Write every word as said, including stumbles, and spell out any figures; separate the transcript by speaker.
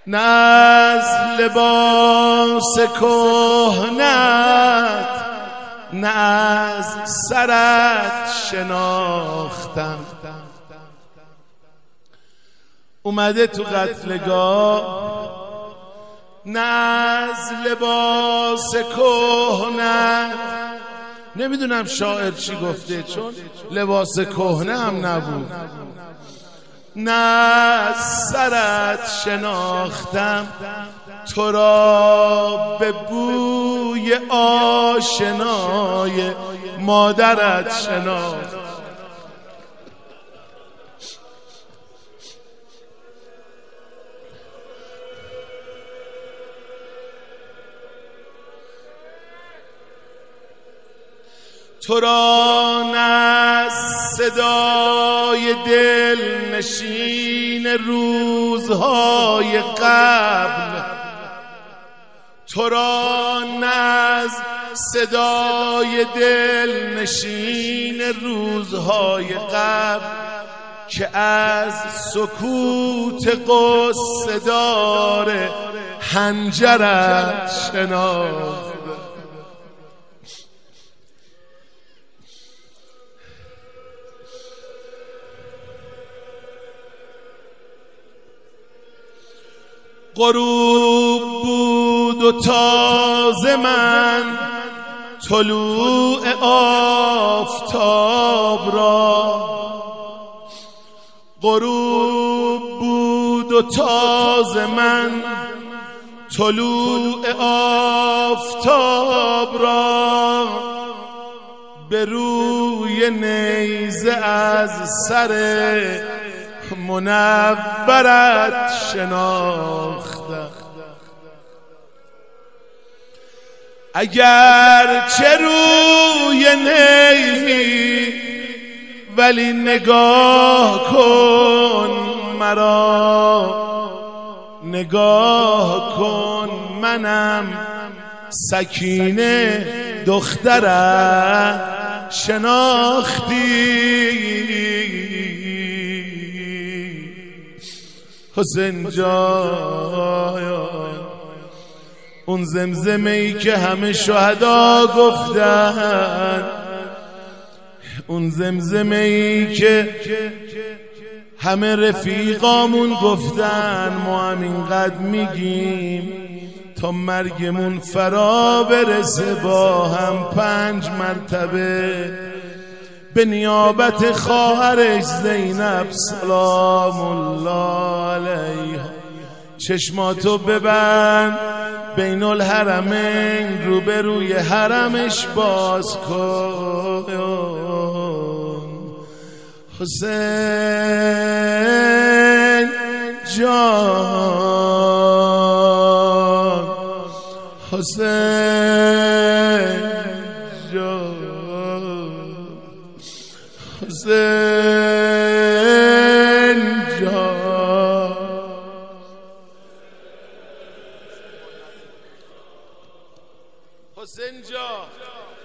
Speaker 1: نه از لباس کهنت نه از سرت شناختم. اومده تو قتلگاه نه از لباس کهنت، نمیدونم شاعر چی گفته چون لباس کهنه هم نبود، نه از سرت شناختم تو را به بوی آشنای مادرت شناختم. تو را نه صدای دل نشین روزهای قبل، تو را نه صدای دل نشین روزهای قبل که از سکوت قصه دار حنجرت شناخت. غروب بود و تازه من طلوع آفتاب را، غروب بود و تازه من طلوع آفتاب را، به روی نیزه از سر منورت شناختم. اگر چه روی نی ولی نگاه کن مرا، نگاه کن منم سکینه دخترت شناختی. حسین جان اون زمزمه ای که همه شهدا گفتن، اون زمزمه ای که همه رفیقامون گفتن، ما هم اینقدر میگیم تا مرگمون فرا برسه با هم پنج مرتبه به نیابت خواهرش زینب سلام الله علیها. چشماتو ببند بین الحرمین روبروی حرمش باز کن. حسین جان، حسین جان، حسین جان. حسین جان